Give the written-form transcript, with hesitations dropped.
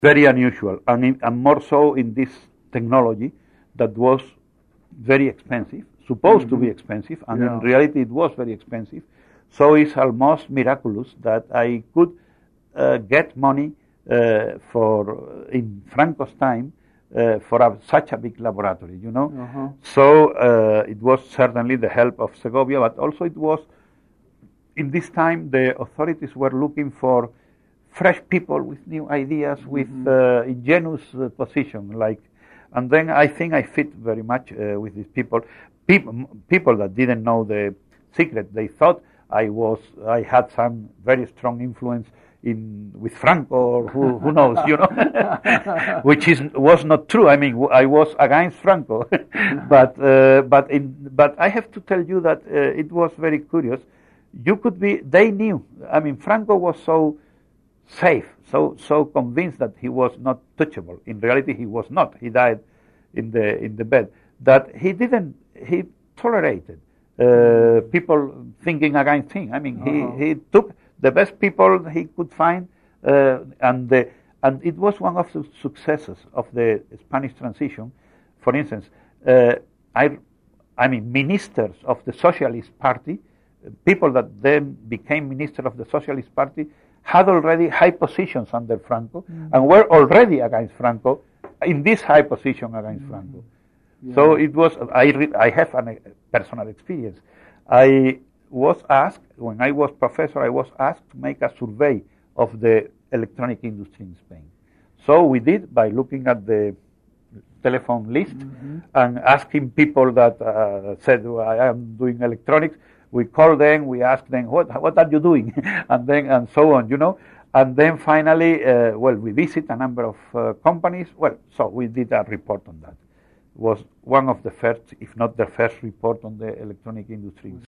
very unusual, and more so in this technology that was very expensive, supposed to be expensive, and in reality it was very expensive. So it's almost miraculous that I could get money in Franco's time for such a big laboratory, you know. So it was certainly the help of Segovia, but also it was, in this time, the authorities were looking for fresh people with new ideas, with ingenious position, and then I think I fit very much with these people. People that didn't know the secret, they thought I had some very strong influence with Franco, or who knows, you know, which was not true. I mean, I was against Franco, but I have to tell you that it was very curious. They knew. I mean, Franco was so safe, so convinced that he was not touchable. In reality, he was not. He died in the bed. That he tolerated people thinking against him. I mean, he took the best people he could find, and it was one of the successes of the Spanish transition. For instance, ministers of the Socialist Party, people that then became ministers of the Socialist Party, had already high positions under Franco and were already against Franco, in this high position against Franco. Yeah. So it was. I have a personal experience. I was asked, when I was professor, I was asked to make a survey of the electronic industry in Spain. So we did by looking at the telephone list and asking people that said, I am doing electronics. We call them, we ask them, what are you doing? and so on, you know. And then finally, we visit a number of companies. So we did a report on that. It was one of the first, if not the first report on the electronic industry.